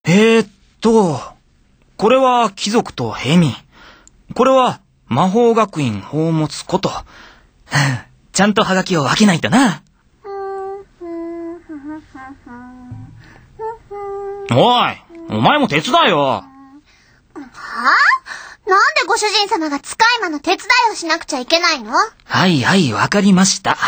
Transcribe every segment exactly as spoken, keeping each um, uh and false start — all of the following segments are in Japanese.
えーっと、これは貴族と平民。これは魔法学院宝物庫と。ちゃんとハガキを分けないとな。おい、お前も手伝えよ。はあ？なんでご主人様が使い魔の手伝いをしなくちゃいけないの？ はいはい、わかりました。あ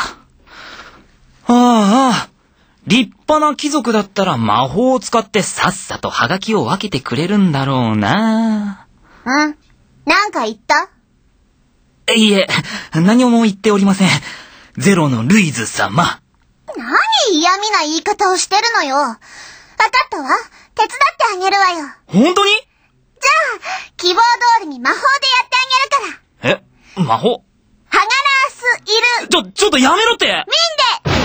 あ、立派な貴族だったら魔法を使ってさっさとハガキを分けてくれるんだろうな。 うん。なんか言った？ いいえ、何も言っておりません。ゼロのルイズ様。 何嫌味な言い方をしてるのよ。わかったわ。手伝ってあげるわよ。 本当に？ じゃあ、希望通りに魔法でやってあげるから。 え、魔法？ ハガラースいる。 ちょ、ちょっとやめろって。 ミンデ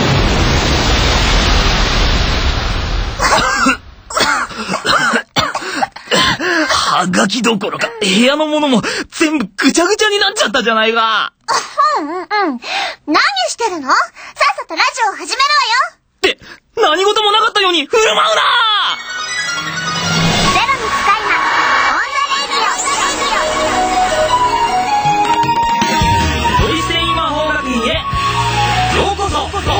ハガキどころか部屋のものも全部ぐちゃぐちゃになっちゃったじゃないか。 うんうんうん。何してるの？さっさとラジオを始めるわよ。 って何事もなかったように振る舞うな。 ゼロの使い魔オンザレディオ。 トイセイ魔法学院へようこそ。ようこそ。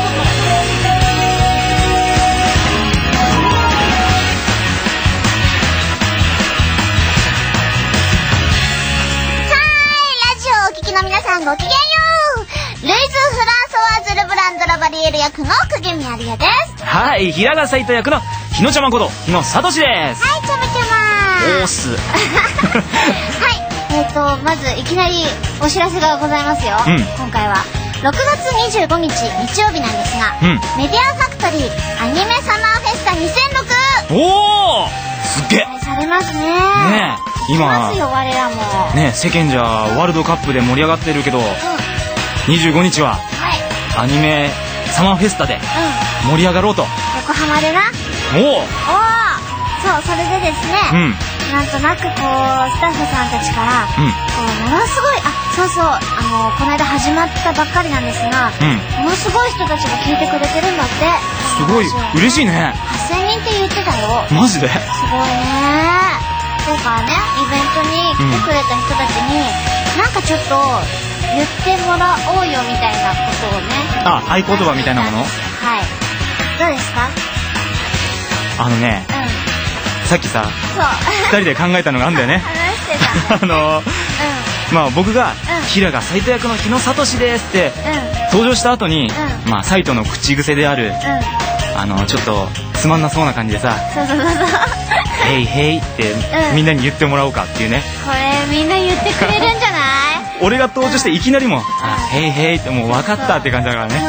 皆さんごきげんよう。ルイズ・フランソワーズ・ルブランド・ラバリエル役の釘宮理恵です。 はい、平賀サイト役の日野ちゃまこと日野聡です。 はい、ちゃまちゃまおーす。はい 、えーとまずいきなりお知らせがございますよ、うん、今回はろくがつにじゅうごにち日曜日なんですが、うん、メディアファクトリーアニメサマーフェスタにせんろく。 おーすっげえされますね。 ねえ今ますよ我らもね、世間じゃワールドカップで盛り上がってるけど、うん、にじゅうごにちは、はい、アニメサマーフェスタで盛り上がろうと、うん、 横浜でな。 おおそう、それでですね、うん、なんとなくこうスタッフさんたちから、うん、こうものすごい、あ、そうそう、あのこの間始まったばっかりなんですが、うん、ものすごい人たちが聞いてくれてるんだって。 すごい嬉しいね。 はっせんにんって言ってたよ。 マジで？すごいね。だからね、イベントに来てくれた人たちに、うん、なんかちょっと言ってもらおうよみたいなことをね。 あ、合言葉みたいなもの？はい。 どうですか？ あのね、うん、さっきさ、ふたりで考えたのがあるんだよね。 話してた。 あのー、うん、まあ僕が、うん、平賀サイト役の日野聡ですって、うん、登場した後に、うん、まあサイトの口癖である、うん、あのちょっとつまんなそうな感じでさ、 そうそうそうそう。 ヘイヘイって、うん、みんなに言ってもらおうかっていうね。 これみんな言ってくれるんじゃない？ 俺が登場していきなりも、うん、あ、ヘイヘイってもう分かったって感じだからね。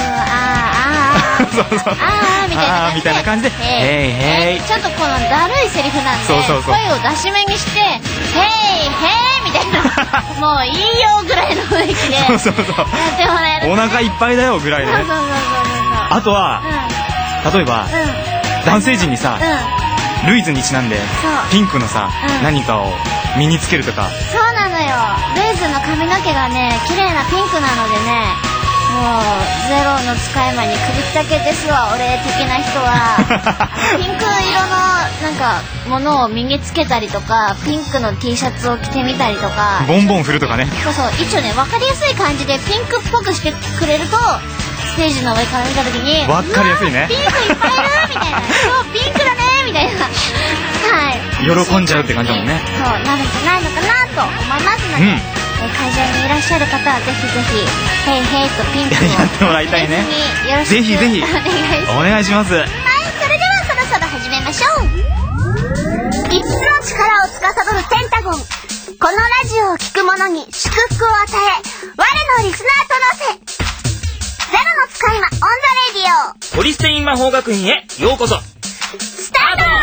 そうそうそう、あーあーあーそうそう、あーみたいな感じで、 ヘイヘイ、 ちょっとこのだるいセリフなんで、そうそうそう、声を出しめにしてヘイヘイみたいなもういいよぐらいの雰囲気でそうそうそうやってもらえる、ね、 お腹いっぱいだよぐらいで、ね、そうそうそうそう、あとは、うん、例えば、うん、男性陣にさ、うん、ルイズにちなんでピンクのさ、うん、何かを身につけるとか。 そうなのよ、ルイズの髪の毛がね綺麗なピンクなのでね、もうゼロの使い魔に首ったけですわ、俺的な人はピンク色のなんかものを身につけたりとか、ピンクの T シャツを着てみたりとか、 ボンボン振るとかね。 そうそう、一応ね分かりやすい感じでピンクっぽくしてくれると、ステージの上から見た時に分かりやすいね、 ピンクいっぱいいるみたいな、そうピンクだねみたいなはい喜んじゃうって感じだもんね。 そうなるんじゃないのかなと思いますので、うん、会場にいらっしゃる方はぜひぜひヘイヘイとピンクをやってもらいたいね。 よろしくぜひぜひお願いします。はい、 それではそろそろ始めましょう。いつつの力を司るペンタゴン、このラジオを聞く者に祝福を与え、我のリスナーとのせ、ゼロの使い魔オンザレディオ、 トリステイン魔法学院へようこそ。 スタート。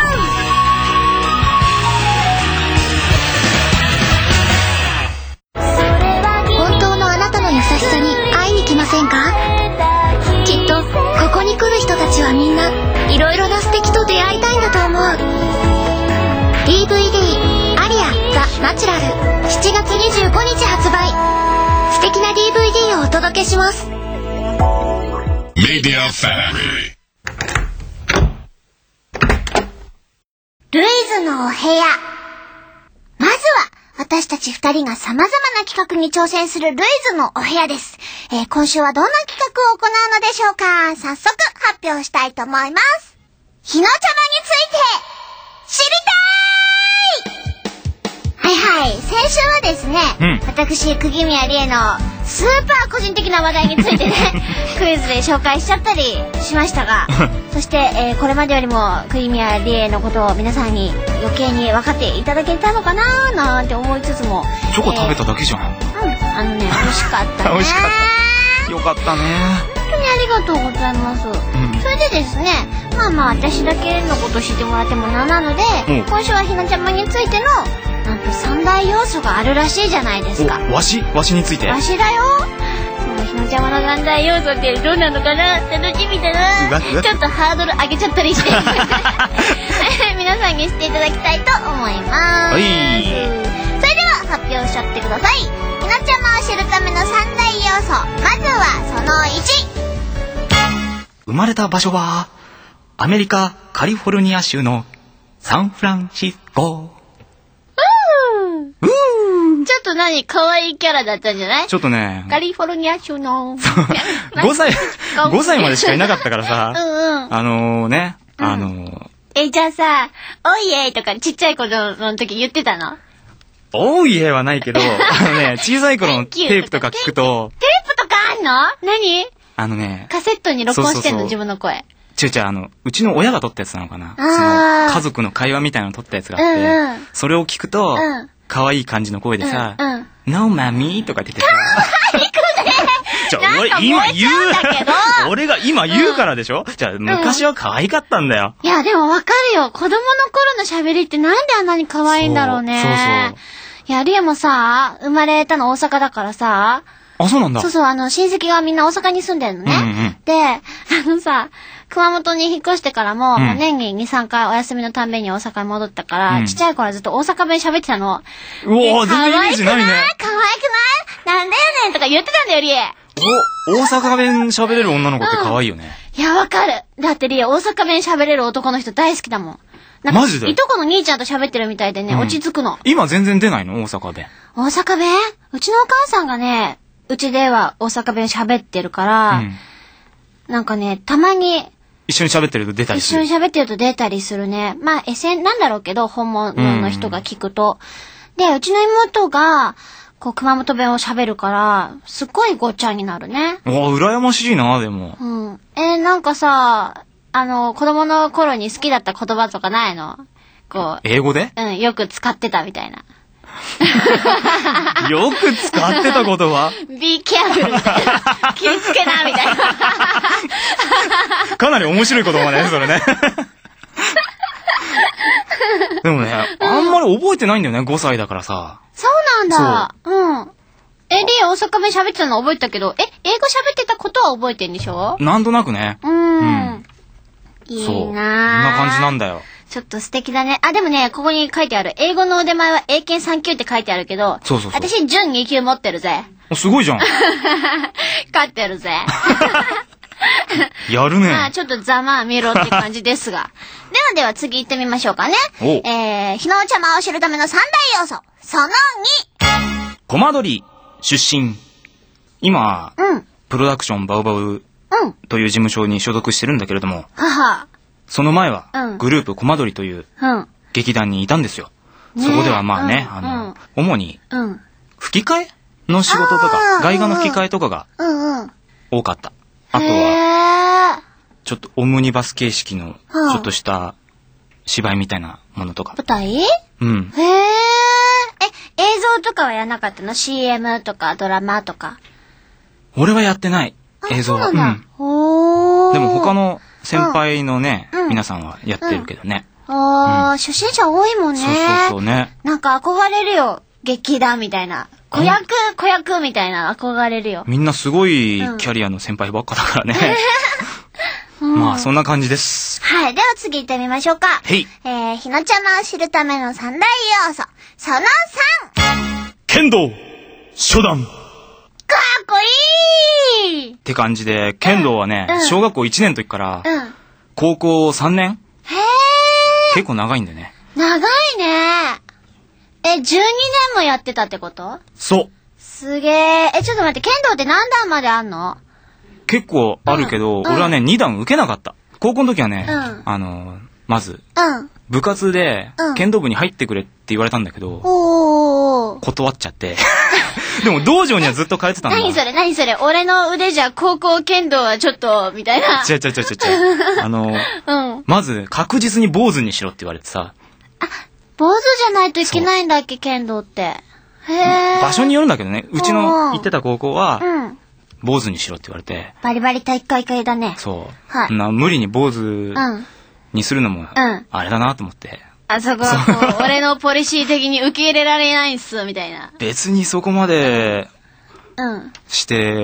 優しさに会いに来ませんか？きっとここに来る人たちはみんないろいろな素敵と出会いたいんだと思う。 ディーブイディー アリアザ・ナチュラルしちがつにじゅうごにち発売。素敵な ディーブイディー をお届けします。メディアファクトリー。 ルイズのお部屋。まずは、私たち二人が様々な企画に挑戦するルイズのお部屋です。えー、今週はどんな企画を行うのでしょうか。早速発表したいと思います。日の茶葉について知りたい。はいはい、先週はですね、うん、私釘宮理恵のスーパー個人的な話題についてねクイズで紹介しちゃったりしましたがそして、えー、これまでよりも釘宮理恵のことを皆さんに余計に分かっていただけたのかなーなんて思いつつもチョコ食べただけじゃん、えー、 うん、あのね美味しかったね美味しかったよかったね、 本当にありがとうございます、うん、それでですね、まあまあ私だけのこと知ってもらってもなんなので、うん、今週はひなちゃまについてのなんと三大要素があるらしいじゃないですか。 わしわしについてわしだよ。そのひなちゃまの三大要素ってどうなのかな、楽しみだな。ちょっとハードル上げちゃったりして皆さんに知っていただきたいと思います、はい、それでは発表しちゃってください。ひなちゃまを知るための三大要素。まずはそのいち。 生まれた場所はアメリカカリフォルニア州のサンフランシスコ。 うーちょっと何可愛いキャラだったんじゃない？ ちょっとねカリフォルニア州のごさいごさいまでしかいなかったからさうん、うん、 あのー、ね、うん、あのー、 えじゃあさおいえとかちっちゃい子の時言ってたの？ おいえはないけどあのね小さい頃のテープとか聞くとテープとかあんの？何？ あのねカセットに録音してんの？自分の声。 ちゅうちゃあのうちの親が撮ったやつなのかな、その家族の会話みたいなの撮ったやつがあって、うんうん、それを聞くと、うん、可愛い感じの声でさ、うんうん、No, mommy とかって言ってさじゃあ俺今言う俺が今言うからでしょ、うん、じゃあ昔は可愛かったんだよ、 うん、いやでもわかるよ。子供の頃の喋りってなんであんなに可愛いんだろうね。そうそうそう。いやリエもさ生まれたの大阪だからさ。 あ、そうなんだ。 そうそう、あの親戚がみんな大阪に住んでるのね、うんうん、であのさ熊本に引っ越してからも、うん、もう年にに、さんかいお休みのたんびに大阪に戻ったから、うん、ちっちゃい頃はずっと大阪弁喋ってたの。 うわ、全然イメージないね。 可愛くない？なんだよねんとか言ってたんだよ、リエ。 お、大阪弁喋れる女の子って可愛いよね。 うん、いや、わかる。だってリエ、大阪弁喋れる男の人大好きだもん。なんかマジで？ いとこの兄ちゃんと喋ってるみたいでね、うん、落ち着くの。 今全然出ないの？大阪弁。 大阪弁？うちのお母さんがね、うちでは大阪弁喋ってるから、うん、なんかね、たまに、 一緒に喋ってると出たりする。 一緒に喋ってると出たりするね。まあ、エセなんだろうけど、本物の人が聞くと。うん、で、うちの妹が、こう、熊本弁を喋るから、すっごいごっちゃになるね。 わあ、羨ましいな、でも。 うん。えー、なんかさ、あの、子供の頃に好きだった言葉とかないの？こう。 英語で？ うん、よく使ってたみたいな。 よく使ってた言葉 ？Be careful みたいな。気をつけな、みたいな。 かなり面白い言葉ね、それね。でもね、あんまり覚えてないんだよね、ごさいだからさ。 そうなんだ。う。うん。え、リエ大阪弁喋ってたの覚えてたけど、え、英語喋ってたことは覚えてんでしょ？ なんとなくね。 うーん。うん、いいなぁ。 そう。こんな感じなんだよ。 ちょっと素敵だね。あ、でもね、ここに書いてある。英語の腕前は英検さん級って書いてあるけど、 そうそうそう。 私、準に級持ってるぜ。 すごいじゃん。 勝ってるぜ。 やるね。 まあ、ちょっとざまあ見ろって感じですが。ではでは次行ってみましょうかね。えー、日の茶間を知るための三大要素。そのに。 コマ撮り出身。今、うん、プロダクションバウバウという事務所に所属してるんだけれども、 はは。 その前は、うん、グループコマ撮りという劇団にいたんですよ。ね、そこではまあね、うん、あの、うん、主に、吹き替えの仕事とか、外画の吹き替えとかが多かった。あとは、ちょっとオムニバス形式の、ちょっとした芝居みたいなものとか。 舞台？ うん。 へー。え、映像とかはやらなかったの？ シーエム とかドラマとか。 俺はやってない。映像は。 そうなんだ。おー。 でも他の先輩のね、うん、皆さんはやってるけどね。 うん、あー、うん、初心者多いもんね。 そうそうそうね。 なんか憧れるよ。劇団みたいな。子役、子役みたいな憧れるよ。 みんなすごいキャリアの先輩ばっかだからね。うん、まあそんな感じです。 はい。では次行ってみましょうか。 はい。 えー、ひなちゃまを知るための三大要素。そのさん。 剣道初段。 かっこいいって感じで、剣道はね、うん、小学校いちねんの時から、うん、高校さんねん、 へー。 結構長いんでね。 長いね。え、じゅうにねんもやってたってこと？ そう。 すげえ。え、ちょっと待って、剣道って何段まであんの？ 結構あるけど、うん、俺はね、に段受けなかった。高校の時はね、うん、あの、まず、うん、部活で剣道部に入ってくれって言われたんだけど、うん、断っちゃって。でも道場にはずっと通ってたんだ。 何それ何それ、俺の腕じゃ高校剣道はちょっと、みたいな。 違う違う違う違う。あの、うん、まず確実に坊主にしろって言われてさ。 あ、坊主じゃないといけないんだっけ、剣道って。へー。 場所によるんだけどね、うちの行ってた高校は、うん、坊主にしろって言われて。 バリバリ体育会系だね。 そう。はい。な無理に坊主にするのも、あれだなと思って。うん、 あそこはこう、俺のポリシー的に受け入れられないんす、みたいな。 別にそこまで、して、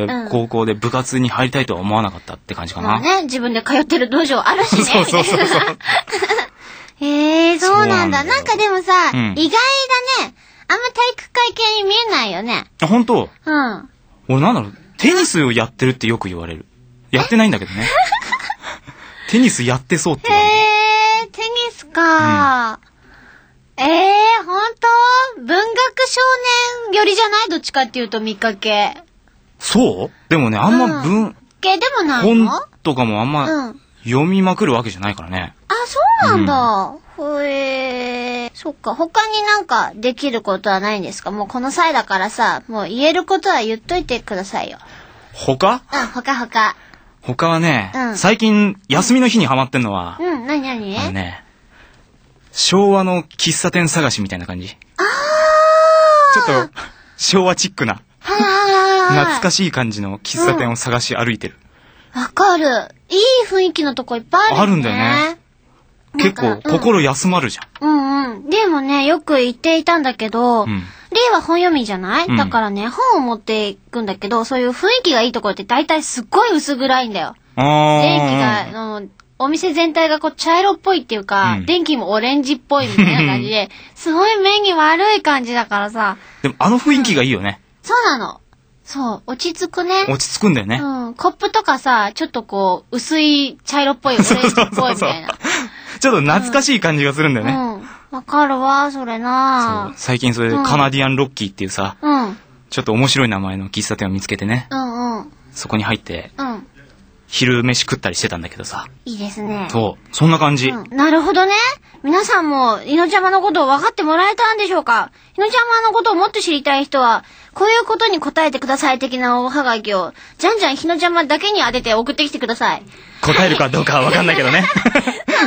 高校で部活に入りたいとは思わなかったって感じかな。 まあね、自分で通ってる道場あるしね。 そうそうそうそう。 へえ、そうなんだ。なんかでもさ、うん、意外だね。あんま体育会系に見えないよね。 あ、ほんと？うん。俺なんだろう、テニスをやってるってよく言われる。やってないんだけどね。テニスやってそうって言われる。 へえ、テニスか、うん、ええー、ほんと？文学少年寄りじゃない？どっちかっていうと見かけ。 そう？でもね、あんま文、うん、 系でもないの？ 本とかもあんま読みまくるわけじゃないからね。 あ、そうなんだ。うん、へえ、そっか。他になんかできることはないんですか？もうこの際だからさ、もう言えることは言っといてくださいよ。 他？ うん、他他。 他はね、うん、最近休みの日にハマってんのは、 うん、なになに？ あのね、昭和の喫茶店探しみたいな感じ。 あー！ちょっと昭和チックな、懐かしい感じの喫茶店を探し歩いてる。 わ、うん、かる。いい雰囲気のとこいっぱいあるね。 あるんだよね。結構心休まるじゃん。 うんうん。でもね、よく言っていたんだけど、うん、リーは本読みじゃない、うん、だからね、本を持っていくんだけど、そういう雰囲気がいいところって大体すっごい薄暗いんだよ。電気が、あの、お店全体がこう茶色っぽいっていうか、うん、電気もオレンジっぽいみたいな感じで、すごい目に悪い感じだからさ。 でもあの雰囲気がいいよね。 うん、そうなの。そう、落ち着くね。 落ち着くんだよね。 うん。コップとかさ、ちょっとこう、薄い茶色っぽい、オレンジっぽいみたいな。そうそうそうそうちょっと懐かしい感じがするんだよね。 うん。わ、うん、かるわ、それな。 そう。最近それでカナディアンロッキーっていうさ、うん、ちょっと面白い名前の喫茶店を見つけてね。うんうん。そこに入って、うん、昼飯食ったりしてたんだけどさ。 いいですね。 そう。そんな感じ。うん、 なるほどね。皆さんも、いのちゃまのことを分かってもらえたんでしょうか？いのちゃまのことをもっと知りたい人は、こういうことに答えてください的なおはがきを、じゃんじゃんひのちゃまだけに当てて送ってきてください。 答えるかどうかは分かんないけどね。 というわけで、ルイズのお部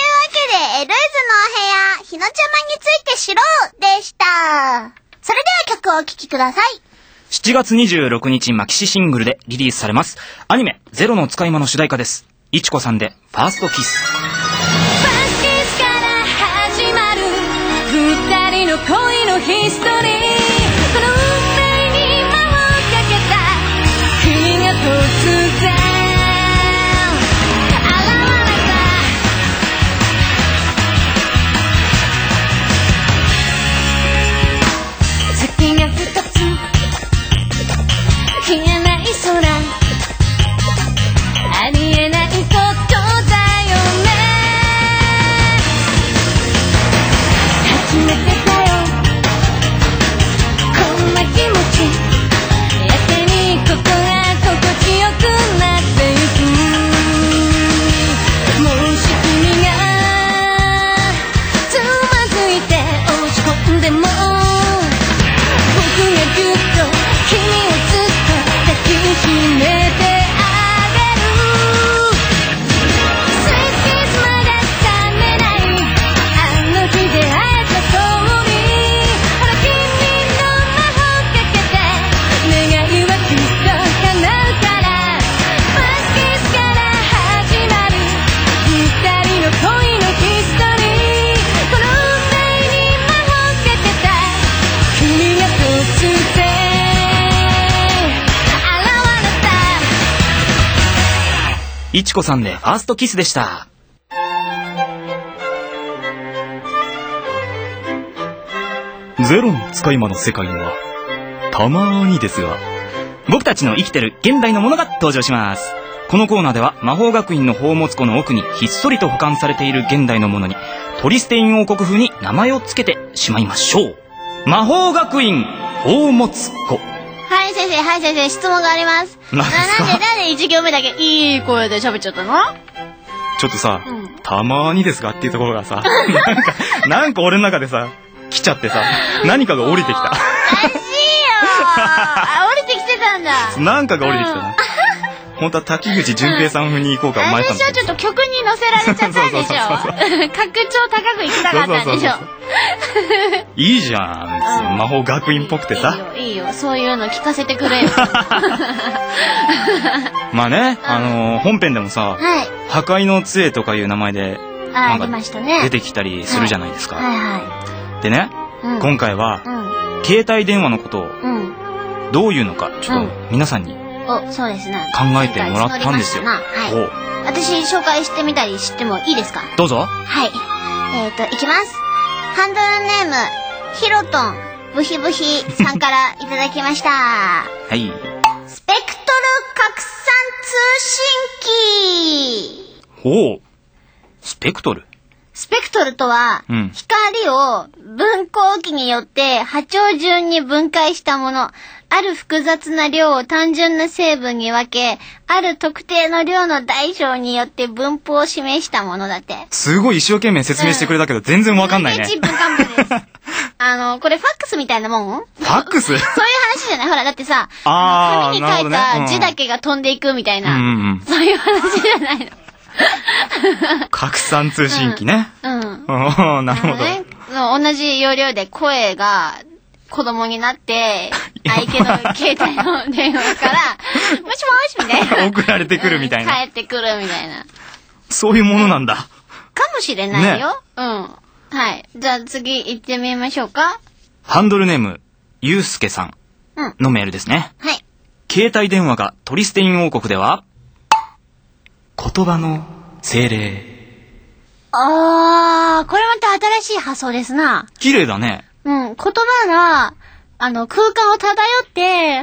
屋、ひのちゃまについて知ろうでした。それでは曲をお聴きください。 しちがつにじゅうろくにちマキシシングルでリリースされます。アニメ、ゼロの使い魔の主題歌です。いちこさんで、ファーストキス。 ファーストキスから始まる、二人の恋のヒストリー。この運命に魔をかけた、君が突然、ありえないことだよね。初めてだよこんな気持ち。やけにここが心地よくなっていく。もし君がつまずいて落ち込んでも、僕がぎゅっと君をずっと抱きしめていちこさんでファーストキスでした。ゼロの使い魔の世界にはたまーにですが、僕たちの生きてる現代のものが登場します。このコーナーでは魔法学院の宝物庫の奥にひっそりと保管されている現代のものにトリステイン王国風に名前を付けてしまいましょう。魔法学院宝物庫。 はい先生、はい先生、質問があります。 なんですか？ なんでなんでいち行目だけいい声で喋っちゃったの？ ちょっとさ、 うん、たまーにですかっていうところがさなんかなんか俺の中でさ来ちゃってさ、何かが降りてきた。 おかしいよあ、降りてきてたんだ。 なんかが降りてきたな、うん、本当は滝口純平さん風に行こうか迷ったんだけど、 あれでしょ、ちょっと曲に乗せられちゃったんでしょ。格調高く行きたかったんでしょ。 いいじゃん、うん、魔法学院っぽくてさ。 いいよいいよ、そういうの聞かせてくれよ。 まあね、あのー、本編でもさ、はい、破壊の杖とかいう名前でなんか出てきたりするじゃないですか。はいはいはい、でね、うん、今回は、うん、携帯電話のことをどういうのかちょっと皆さんに、 お、そうですね、 考えてもらったんですよ。はい、 私紹介してみたりしてもいいですか？ どうぞ。 はい、えーといきます。ハンドルネームヒロトンブヒブヒさんからいただきました。はい。スペクトル拡散通信機。 ほう。スペクトル。 スペクトルとは、うん、光を分光器によって波長順に分解したもの。ある複雑な量を単純な成分に分け、ある特定の量の大小によって分布を示したものだって。 すごい一生懸命説明してくれたけど、うん、全然わかんないね。 ちんぷんかんぷんです。あの、これファックスみたいなもん？ ファックス？そういう話じゃない？ほら、だってさ、あ紙に書いた字だけが飛んでいくみたいな、うん、そういう話じゃないの。 拡散通信機ね。うん。うん、なるほど。ね、 同じ要領で声が子供になって、相手の携帯の電話から、もしもしみたいな。 送られてくるみたいな。 帰ってくるみたいな。 そういうものなんだ。かもしれないよ。ね、うん。はい。じゃあ次行ってみましょうか。 ハンドルネーム、ゆうすけさんのメールですね。うん、はい。携帯電話がトリステイン王国では、言葉の精霊。 あー、これまた新しい発想ですな。 綺麗だね。 うん、言葉が、あの、空間を漂って、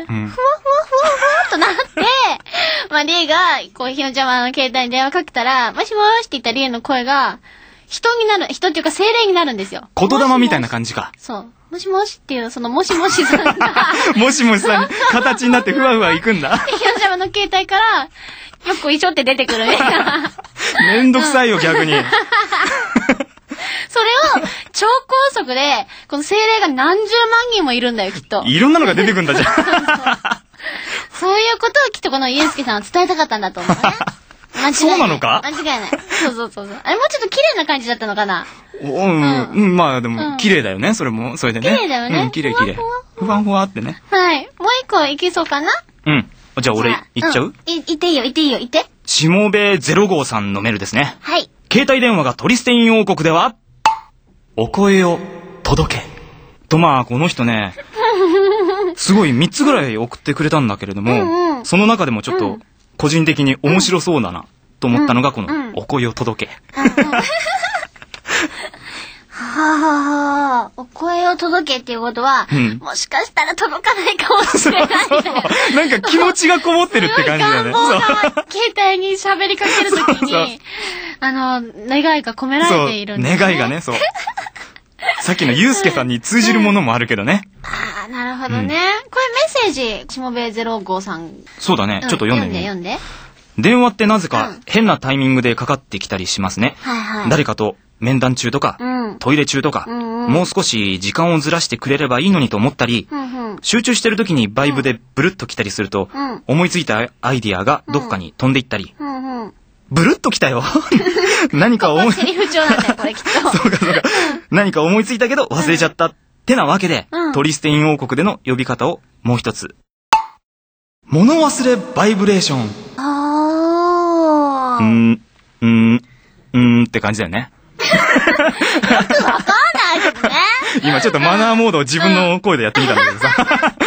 うん、ふわふわふわふわっとなって、まあ、リーが、こう、ひのちゃまの携帯に電話かけたら、もしもーしって言ったリーの声が、人になる、人っていうか精霊になるんですよ。 言霊みたいな感じか。 そう。もしもしっていう、そのもしもしさんが。 もしもしさん、形になってふわふわいくんだ。 ひのちゃまの携帯から、よっこいしょって出てくるみたいな。 めんどくさいよ、逆に。 それを超高速で、この精霊が何十万人もいるんだよ、きっと。 いろんなのが出てくるんだじゃん。 そういうことをきっとこのイエスケさんは伝えたかったんだと思うね。間違いない。 そうなのか？ 間違いない。そうそうそうそう。あれもうちょっと綺麗な感じだったのかな？ うん、うん、まあでも、綺麗だよね、それも、それでね。 綺麗だよね。 うん、綺麗綺麗。ふわふわってね。 はい。もう一個いけそうかな？ うん。じゃあ俺、言っちゃう？ い、言っていいよ、言っていいよ、言って。 しもべゼロ号さんのメールですね。 はい。 携帯電話がトリステイン王国では、お声を届け。とまあ、この人ね、すごいみっつぐらい送ってくれたんだけれども、うんうん、その中でもちょっと、個人的に面白そうだな、と思ったのがこの、お声を届け。 はあはあ、お声を届けっていうことは、うん、もしかしたら届かないかもしれない、ね。そうそうそう。 なんか気持ちがこもってるって感じだね。 そう。携帯に喋りかけるときに、そうそうあの、願いが込められているんですね。 願いがね、そう。さっきのゆうすけさんに通じるものもあるけどね。 うん、ああ、なるほどね。うん、これメッセージ、しもべゼロ号さん。 そうだね。ちょっと読んでみ、 うん、読んで、読んで。 電話ってなぜか変なタイミングでかかってきたりしますね。はいはい。誰かと面談中とか、うん、トイレ中とか、うんうん、もう少し時間をずらしてくれればいいのにと思ったり、うんうん、集中してる時にバイブでブルッと来たりすると、うん、思いついたアイディアがどこかに飛んでいったり、うんうん、ブルッと来たよ何か思いセリフ調なんだよこれきっとそうかそうか何か思いついたけど忘れちゃった、うん、ってなわけで、うん、トリステイン王国での呼び方をもう一つ、物忘れバイブレーション。 あーうーんうーんうーんって感じだよね。 よくわかんないけどね。 今ちょっとマナーモードを自分の声でやってみたんだけどさ。 アホじゃない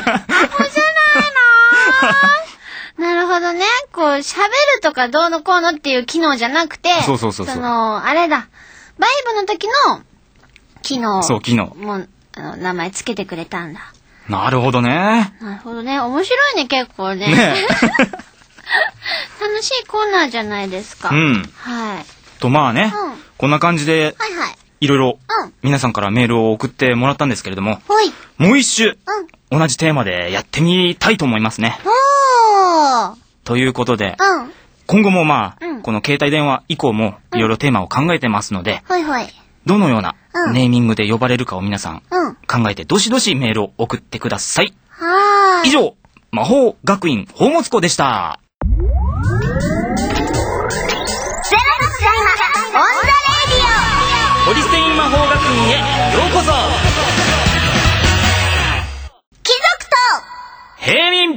の。なるほどね。こう喋るとかどうのこうのっていう機能じゃなくて、 そうそうそうそう。 そのあれだ。バイブの時の機能。 そう機能。 もうあの名前つけてくれたんだ。 なるほどね。 なるほどね。面白いね結構ね。ね楽しいコーナーじゃないですか。 うん。 はい。 とまあね、うん、こんな感じで、はいはい、いろいろ皆さんからメールを送ってもらったんですけれども、はい、もう一周、うん、同じテーマでやってみたいと思いますね。ということで、うん、今後もまあ、うん、この携帯電話以降もいろいろテーマを考えてますので、うんはいはい、どのようなネーミングで呼ばれるかを皆さん考えてどしどしメールを送ってください。はーい。以上、魔法学院宝物庫でした。ホリステイン魔法学院へようこそ。 貴族と平民。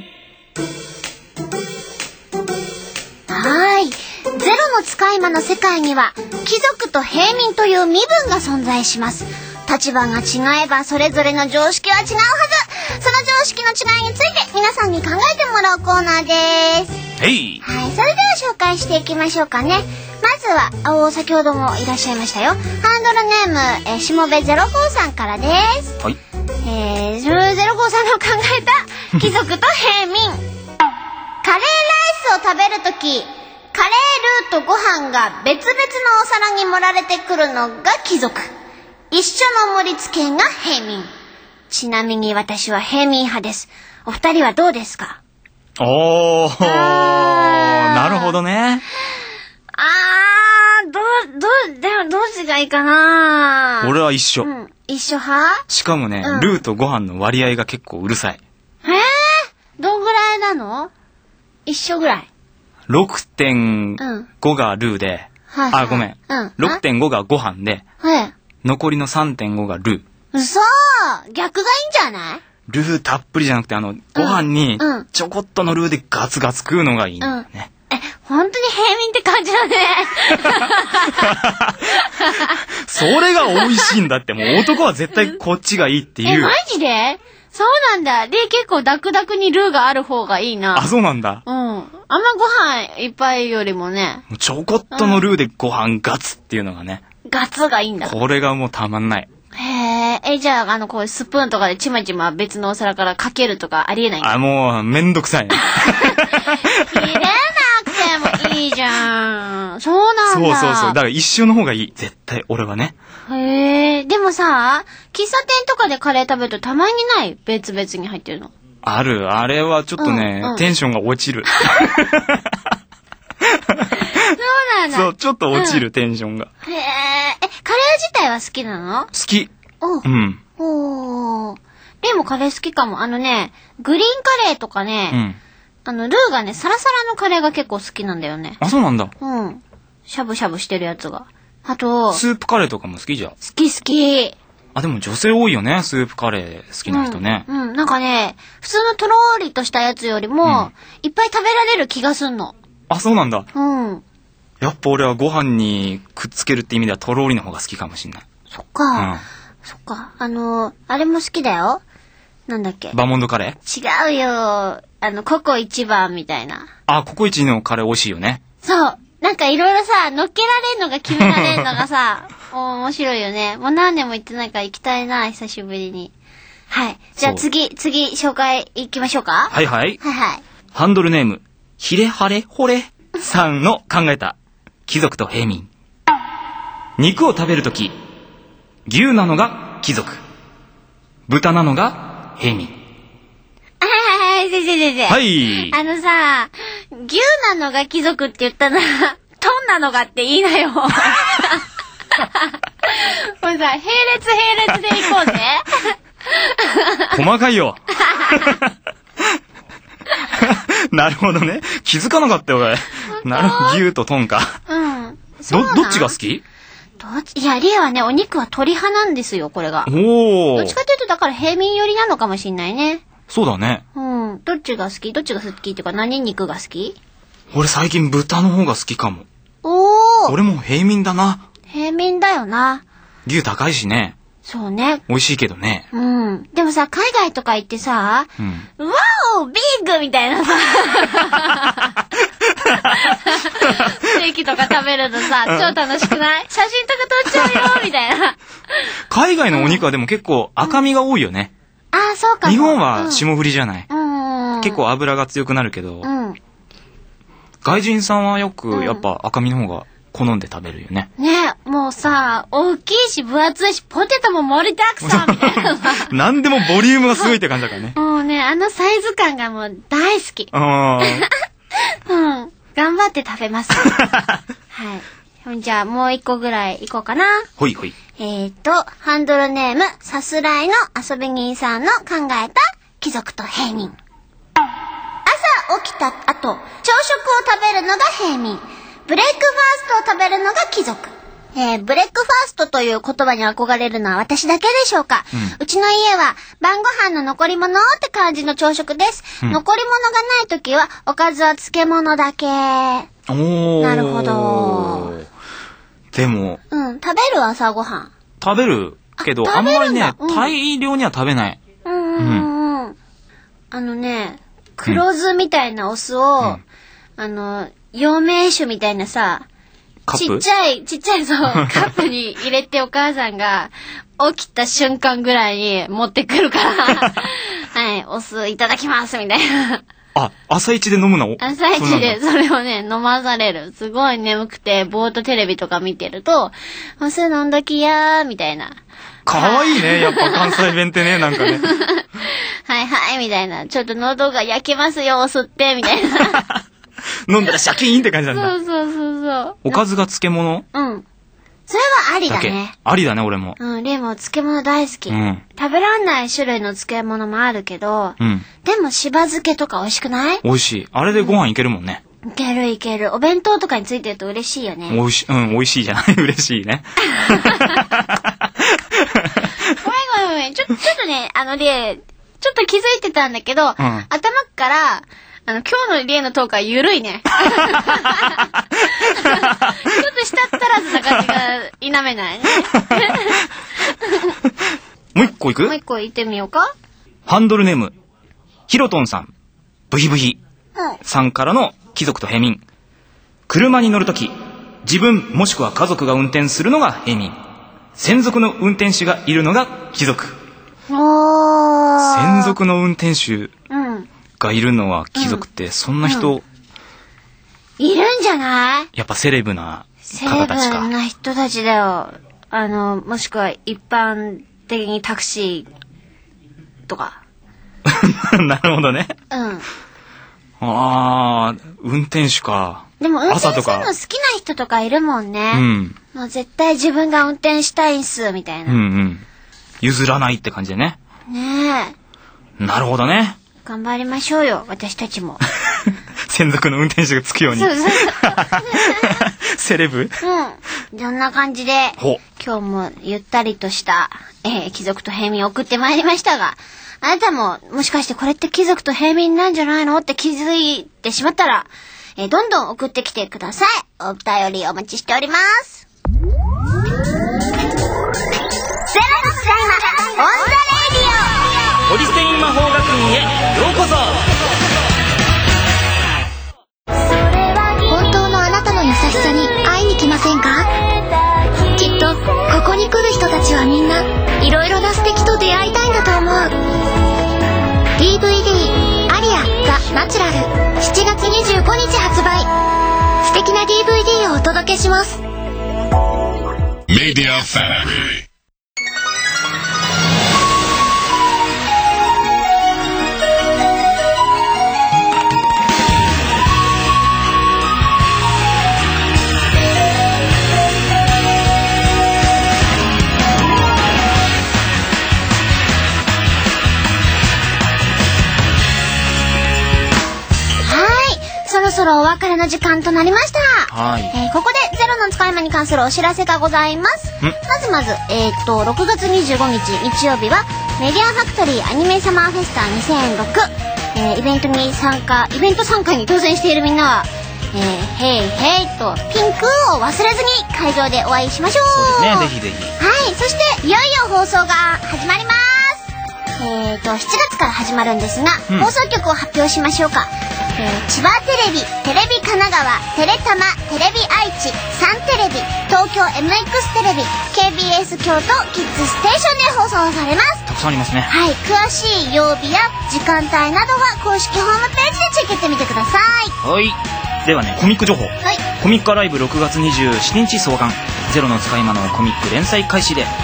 はーい。ゼロの使い魔の世界には貴族と平民という身分が存在します。立場が違えばそれぞれの常識は違うはず。その常識の違いについて皆さんに考えてもらうコーナーです。 はい、 はい、それでは紹介していきましょうかね。まずはお先ほどもいらっしゃいましたよ。ハンドルネームえしもべゼロごさんからです。はい。えー、ゼロごさんの考えた貴族と平民。カレーライスを食べるとき、カレールーとご飯が別々のお皿に盛られてくるのが貴族。一緒の盛り付けが平民。ちなみに私は平民派です。お二人はどうですか？ おー、なるほどね。 あー、どう、どう、でもどっちがいいかな。 俺は一緒。 うん、一緒派？ しかもね、うん、ルーとご飯の割合が結構うるさい。 えー、どんぐらいなの？一緒ぐらい。 ろくてんご がルーで、うんはいはい、あ、ごめん。うん、ろくてんご がご飯で、はい、残りの さんてんご がルー。 嘘！逆がいいんじゃない？ ルーたっぷりじゃなくて、あの、ご飯にちょこっとのルーでガツガツ食うのがいいんだよね。うんうん、 え、本当に平民って感じだね。 それが美味しいんだって、もう男は絶対こっちがいいっていう。 え、マジで？そうなんだ。で、結構ダクダクにルーがある方がいいな。 あ、そうなんだ。 うん。あんまご飯いっぱいよりもね。 ちょこっとのルーでご飯ガツっていうのがね。 うん、ガツがいいんだ。 これがもうたまんない。 へえ、え、じゃあ、あの、こう、スプーンとかでちまちま別のお皿からかけるとかありえないんだ。 あ、もう、めんどくさい。 入れなくてもいいじゃん。そうなんだ。 そうそうそう。だから一緒の方がいい。絶対、俺はね。 へえ、でもさ、喫茶店とかでカレー食べるとたまにない別々に入ってるの。ある。あれはちょっとね、うんうん、テンションが落ちる。 そうなんだ。 そう、ちょっと落ちる、うん、テンションが。 へえ、え、カレー自体は好きなの？ 好き。 おう。うん。おー。でもカレー好きかも。あのね、グリーンカレーとかね、うん、あの、ルーがね、サラサラのカレーが結構好きなんだよね。 あ、そうなんだ。 うん。しゃぶしゃぶしてるやつが。あと、 スープカレーとかも好きじゃん。 好き好き。 あ、でも女性多いよね、スープカレー好きな人ね。 うん、うん、なんかね、普通のとろーりとしたやつよりも、うん、いっぱい食べられる気がすんの。 あ、そうなんだ。 うん。 やっぱ俺はご飯にくっつけるって意味ではとろーりの方が好きかもしんない。 そっか。うん。そっか。あのー、あれも好きだよ。なんだっけ。 バーモンドカレー？ 違うよ。あの、ココ一番みたいな。 あ、ココイチのカレー美味しいよね。 そう。なんかいろいろさ、乗っけられんのが決められんのがさ、面白いよね。もう何年も行ってないから行きたいな、久しぶりに。はい。じゃあ次、次、紹介行きましょうか。 はいはい。 はいはい。 ハンドルネーム、ひれはれほれさんの考えた、貴族と平民。肉を食べるとき、牛なのが貴族。豚なのが平民。 はいはいはい、先生先生。 はい。 あのさ、牛なのが貴族って言ったら、トンなのがって言いなよ。もうさ、並列並列で行こうぜ。 細かいよ。なるほどね。気づかなかったよ、俺。なるほど、牛とトンか。うん。ど、どっちが好き？ どっち？いや、リエはね、お肉は鶏派なんですよ、これが。 おお。 どっちかというと、だから平民寄りなのかもしんないね。 そうだね。 うん。どっちが好き？どっちが好きっていうか、何肉が好き？ 俺最近豚の方が好きかも。 おお。 俺も平民だな。 平民だよな。 牛高いしね。 そうね。 美味しいけどね。 うん。でもさ、海外とか行ってさ、うん、ワオビッグみたいなさ、ステーキとか食べるのさ、超楽しくない？写真とか撮っちゃうよみたいな。 海外のお肉はでも結構赤身が多いよね。 うん、ああ、そうかも。 日本は霜降りじゃない。うん、結構脂が強くなるけど、うん、外人さんはよくやっぱ赤身の方が好んで食べるよね。 ねえ、もうさ、大きいし分厚いし、ポテトも盛りだくさんみたいな。 なんでもボリュームがすごいって感じだからね。 もうね、あのサイズ感がもう大好き。 うん。 うん。頑張って食べます。はい。じゃあもう一個ぐらいいこうかな。 ほいほい。 えーと、ハンドルネーム、さすらいの遊び人さんの考えた貴族と平民。朝起きた後、朝食を食べるのが平民。ブレイクファーストを食べるのが貴族。えー、ブレイクファーストという言葉に憧れるのは私だけでしょうか、うん、うちの家は晩ご飯の残り物って感じの朝食です、うん、残り物がない時はおかずは漬物だけ。おー、なるほど。 でも、 うん、食べる朝ごはん食べるけど あ, あんまりね、うん、大量には食べない。 うんうんうん。あのね、黒酢みたいなお酢を、うん、あの陽明酒みたいなさ、ちっちゃいちっちゃいそうカップに入れてお母さんが起きた瞬間ぐらいに持ってくるからはい、お酢いただきますみたいな。 あ、朝一で飲むの？ 朝一でそれをね飲まされる。すごい眠くてぼーっとテレビとか見てると、お酢飲んどきやーみたいな。 かわいいね、やっぱ関西弁ってね、なんかね。 はいはいみたいな、ちょっと喉が焼けますよお酢ってみたいな。 飲んだらシャキーンって感じなんだ。 そうそうそうそう。 おかずが漬物？ うん。それはありだね。 ありだね、俺も。 うん、レイも漬物大好き。うん、食べらんない種類の漬物もあるけど、うん、でもしば漬けとか美味しくない？ 美味しい。あれでご飯いけるもんね。 いけるいける。お弁当とかについてると嬉しいよね。 美味しい、うん、美味しいじゃない。嬉しいね。 ごめんごめんごめん。ちょ、ちょっとね、あのね、ちょっと気づいてたんだけど、うん、頭から、あの、今日の例のトークは緩いね。ちょっとしたったらずな感じが否めないね。 もう一個いく？ もう一個いってみようか。 ハンドルネーム、ヒロトンさん、ブヒブヒ、うん、さんからの貴族と平民。車に乗るとき、自分もしくは家族が運転するのが平民。専属の運転手がいるのが貴族。 おー。 専属の運転手。うん。がいるのは貴族って、うん、そんな人、うん、 いるんじゃない？ やっぱセレブな方たちか。 セレブな人たちだよ。あの、もしくは一般的にタクシーとか。 なるほどね。 うん。 ああ、運転手か。 でも運転するの好きな人とかいるもんね。 うん。 もう絶対自分が運転したいんす、みたいな。 うんうん。譲らないって感じでね。 ねえ。なるほどね。 頑張りましょうよ、私たちも。 専属の運転手がつくように。そうそうそう。セレブ？うん。 そんな感じで、今日もゆったりとした、えー、貴族と平民を送ってまいりましたが、あなたももしかしてこれって貴族と平民なんじゃないのって気づいてしまったら、えー、どんどん送ってきてください。お便りお待ちしております。ゼロのスライマー、オンザレイディオ。 ポリステイン魔法学院へようこそ。 本当のあなたの優しさに会いに来ませんか？きっとここに来る人たちはみんないろいろな素敵と出会いたいんだと思う。 ディーブイディー アリアザ・ナチュラルしちがつにじゅうごにち発売。素敵な ディーブイディー をお届けします。メディアファクトリー。そろそろお別れの時間となりました。はい。えー、ここでゼロの使い魔に関するお知らせがございます。まずまず、えー、っと、ろくがつにじゅうごにち日曜日は、メディアファクトリーアニメサマーフェスタにせんろく。えー、イベントに参加、イベント参加に当選しているみんなは、えー、ヘイヘイとピンクを忘れずに会場でお会いしましょう。 そうですね、ぜひぜひ。 はい、そしていよいよ放送が始まります。えーと、しちがつから始まるんですが、うん、放送局を発表しましょうか。えー、千葉テレビ、テレビ神奈川、テレタマ、テレビ愛知、サンテレビ、東京 エムエックス テレビ、ケービーエス 京都キッズステーションで放送されます。 たくさんありますね。 はい、詳しい曜日や時間帯などは公式ホームページでチェックしてみてください。 はい。 ではね、コミック情報、 はい、 コミックアライブろくがつにじゅうしちにち創刊、ゼロの使い魔のコミック連載開始で、うん、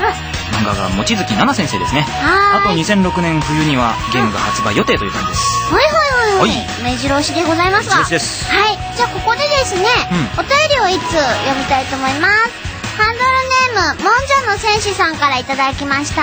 漫画が望月奈々先生ですね。あとにせんろくねん冬にはゲームが発売予定という感じです。 はいはいはいはい、目白押しでございますわ。 目白押しです。 はい、じゃあここでですね、うん、お便りをいつ読みたいと思います。ハンドルネームもんじゃの戦士さんからいただきました。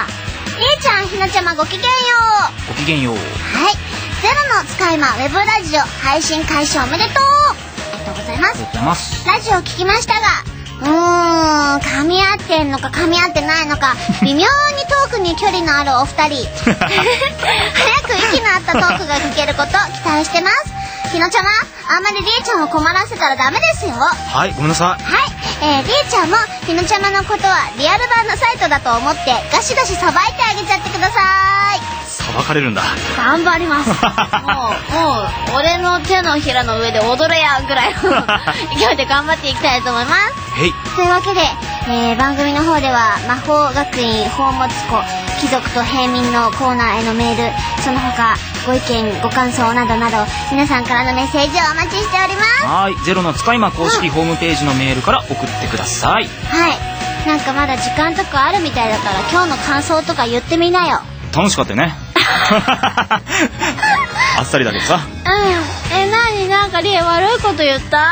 りえちゃん、ひなちゃま、ごきげんよう。 ごきげんよう。 はい、ゼロの使い魔ウェブラジオ配信開始おめでとう。ありがとうございます。 ありがとうございます。 ラジオ聞きましたが、うーん、噛み合ってんのか噛み合ってないのか微妙にトークに距離のあるお二人早く息の合ったトークが聞けること期待してます。ひのちゃま、あんまりりえちゃんを困らせたらダメですよ。 はい、ごめんなさい。 はい、えー、りえちゃんもひのちゃまのことはリアル版のサイトだと思ってガシガシさばいてあげちゃってください。 さばかれるんだ。 頑張りますもう、もう俺の手のひらの上で踊れやぐらいの勢いで頑張っていきたいと思います。 へい。 というわけで、えー、番組の方では魔法学院宝物庫貴族と平民のコーナーへのメール、その他ご意見ご感想などなど皆さんからのメッセージをお待ちしております。 はい、ゼロの使い魔公式ホームページのメールから送ってください。 はい、なんかまだ時間とかあるみたいだから今日の感想とか言ってみなよ。 楽しかったよねあっさりだけどさ。 うん。え、なに、なんかりえ悪いこと言った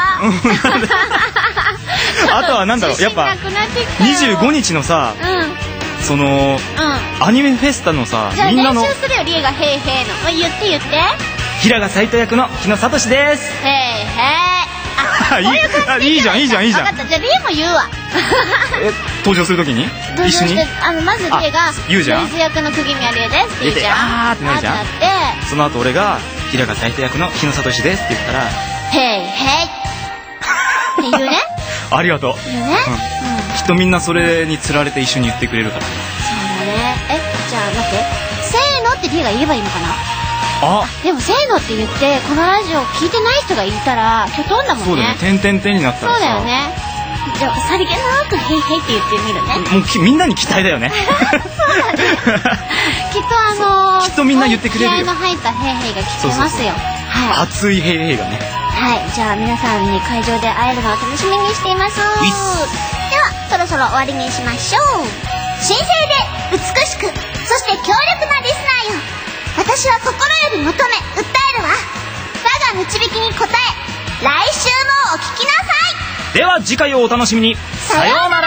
あとはなんだろう、やっぱにじゅうごにちのさ、うん、その、うん、アニメフェスタのさ、 みんなの練習するよ、りえがへいへいの。言って言って。 平賀斉藤役の日野聡です。 へいへい。あ、 いい、いいじゃんいいじゃんいいじゃん。 分かった、じゃありえも言うわえ、登場するときに一緒に、 あのまずりえが言うじゃん、 クイズ役の釘宮りえですって言うじゃん。 あーってなるじゃん。その後俺が平賀斉藤役の日野聡ですって言ったらへいへいって言うねありがとう。 言うね、 うん、きっとみんなそれにつられて一緒に言ってくれるから。 そうだね。え、じゃあ待って、せーのってりえが言えばいいのかな。 あ、 でもせーのって言ってこのラジオ聞いてない人がいたらきょとんだもんね。 そうだね、てんてんてんになったらさ。 そうだよね。じゃあさりげなくヘイヘイって言ってみるね。 もうきみんなに期待だよねそうだねきっとあのー、 きっとみんな言ってくれるよ。 気合の入ったヘイヘイが聞けますよ。はい、 熱いヘイヘイがね。 はい、じゃあ皆さんに会場で会えるのを楽しみにしています。ではそろそろ終わりにしましょう。神聖で美しくそして強力なリスナーよ、私は心より求め訴えるわ。我が導きに応え来週もお聞きなさい。 では次回をお楽しみに。 さようなら。